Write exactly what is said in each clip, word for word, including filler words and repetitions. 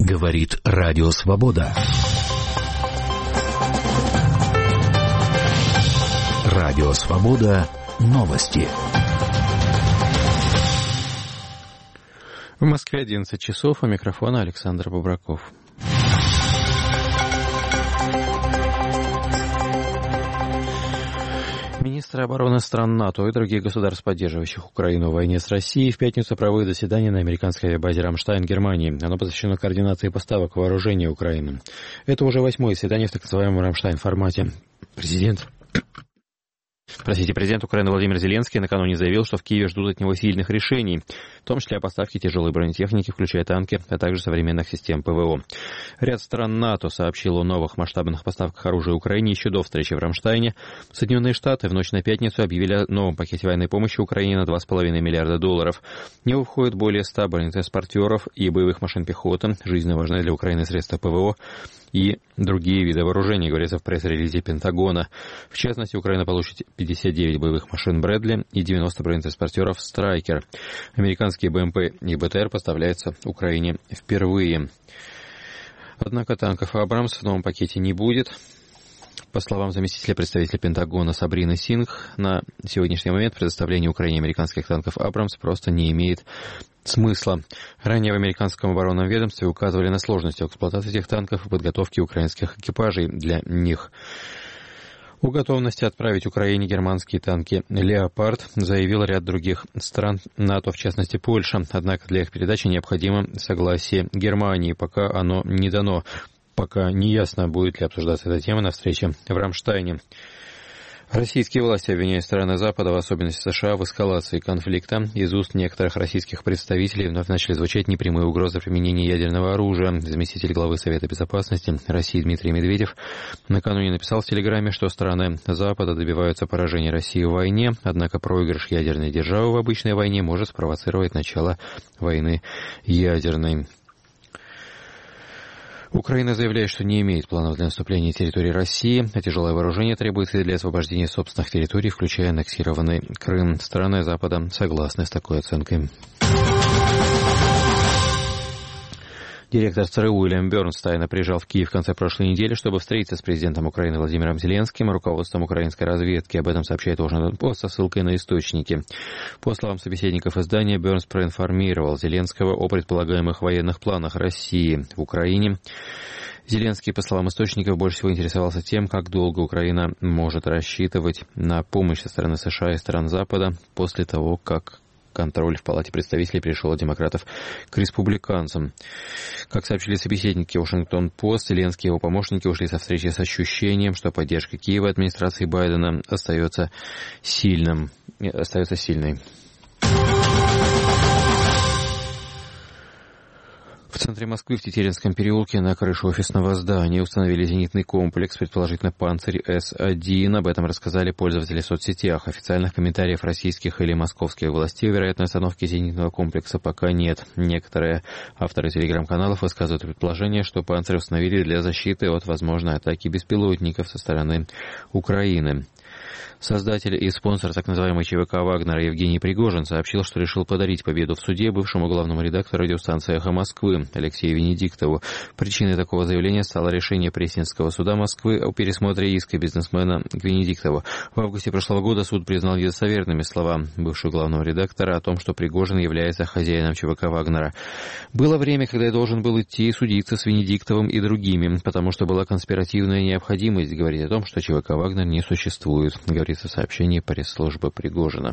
Говорит Радио Свобода. Радио Свобода. Новости. В Москве одиннадцать часов, у микрофона Александр Бобраков. Министры обороны стран НАТО и других государств, поддерживающих Украину в войне с Россией, в пятницу проводят заседание на американской авиабазе «Рамштайн» Германии. Оно посвящено координации поставок вооружения Украины. Это уже восьмое заседание в так называемом «Рамштайн» формате. Президент... Простите, президент Украины Владимир Зеленский накануне заявил, что в Киеве ждут от него сильных решений, в том числе о поставке тяжелой бронетехники, включая танки, а также современных систем ПВО. Ряд стран НАТО сообщил о новых масштабных поставках оружия Украине еще до встречи в Рамштайне. Соединенные Штаты в ночь на пятницу объявили о новом пакете военной помощи Украине на два с половиной миллиарда долларов. В него входит более ста бронетранспортеров и боевых машин пехоты, жизненно важные для Украины средства ПВО и другие виды вооружений, говорится в пресс-релизе Пентагона. В частности, Украина получит пятьдесят девять боевых машин Брэдли и девяносто бронетранспортеров Страйкер. Американские БМП и БТР поставляются Украине впервые. Однако танков «Абрамс» в новом пакете не будет. По словам заместителя представителя Пентагона Сабрины Сингх, на сегодняшний момент предоставление Украине американских танков «Абрамс» просто не имеет смысла. Ранее в американском оборонном ведомстве указывали на сложности эксплуатации этих танков и подготовки украинских экипажей для них. О готовности отправить Украине германские танки «Леопард» заявил ряд других стран НАТО, в частности Польша. Однако для их передачи необходимо согласие Германии, пока оно не дано. Пока не ясно, будет ли обсуждаться эта тема на встрече в Рамштайне. Российские власти обвиняют страны Запада, в особенности США, в эскалации конфликта. Из уст некоторых российских представителей вновь начали звучать непрямые угрозы применения ядерного оружия. Заместитель главы Совета Безопасности России Дмитрий Медведев накануне написал в Телеграме, что страны Запада добиваются поражения России в войне, однако проигрыш ядерной державы в обычной войне может спровоцировать начало войны ядерной. Украина заявляет, что не имеет планов для наступления на территории России, а тяжелое вооружение требуется и для освобождения собственных территорий, включая аннексированный Крым. Страны Запада согласны с такой оценкой. Директор ЦРУ Уильям Бернстайн приезжал в Киев в конце прошлой недели, чтобы встретиться с президентом Украины Владимиром Зеленским и руководством украинской разведки. Об этом сообщает Washington Post со ссылкой на источники. По словам собеседников издания, Бернс проинформировал Зеленского о предполагаемых военных планах России в Украине. Зеленский, по словам источников, больше всего интересовался тем, как долго Украина может рассчитывать на помощь со стороны США и стран Запада после того, как контроль в Палате представителей перешел от демократов к республиканцам. Как сообщили собеседники Washington-Post, Зеленский и его помощники ушли со встречи с ощущением, что поддержка Киева администрации Байдена остается сильным, остается сильной. В центре Москвы в Тетеринском переулке на крыше офисного здания установили зенитный комплекс, предположительно «Панцирь С один». Об этом рассказали пользователи в соцсетях. Официальных комментариев российских или московских властей о вероятной остановки зенитного комплекса пока нет. Некоторые авторы телеграм-каналов высказывают предположение, что «Панцирь» установили для защиты от возможной атаки беспилотников со стороны Украины. Создатель и спонсор так называемой ЧВК «Вагнера» Евгений Пригожин сообщил, что решил подарить победу в суде бывшему главному редактору радиостанции «Эхо Москвы» Алексею Венедиктову. Причиной такого заявления стало решение Пресненского суда Москвы о пересмотре иска бизнесмена к Венедиктову. В августе прошлого года суд признал недостоверными слова бывшего главного редактора о том, что Пригожин является хозяином ЧВК «Вагнера». Было время, когда я должен был идти судиться с Венедиктовым и другими, потому что была конспиративная необходимость говорить о том, что ЧВК «Вагнер» не существует, говорится в сообщении пресс-службы Пригожина.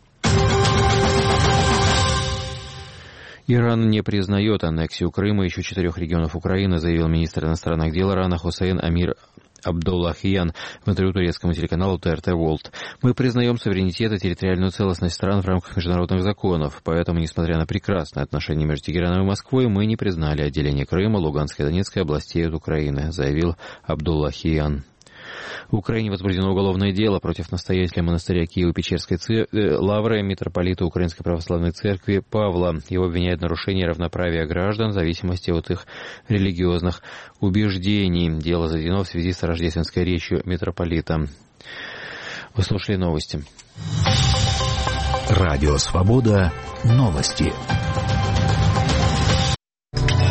Иран не признает аннексию Крыма и еще четырех регионов Украины, заявил министр иностранных дел Ирана Хусейн Амир Абдуллахиян в интервью турецкому телеканалу тэ эр тэ World. Мы признаем суверенитет и территориальную целостность стран в рамках международных законов, поэтому, несмотря на прекрасные отношения между Тегераном и Москвой, мы не признали отделение Крыма, Луганской и Донецкой областей от Украины, заявил Абдуллахиян. В Украине возбуждено уголовное дело против настоятеля монастыря Киево-Печерской цер... лавры митрополита Украинской Православной Церкви Павла. Его обвиняют в нарушении равноправия граждан в зависимости от их религиозных убеждений. Дело заведено в связи с рождественской речью митрополита. Вы слушали новости. Радио Свобода. Новости.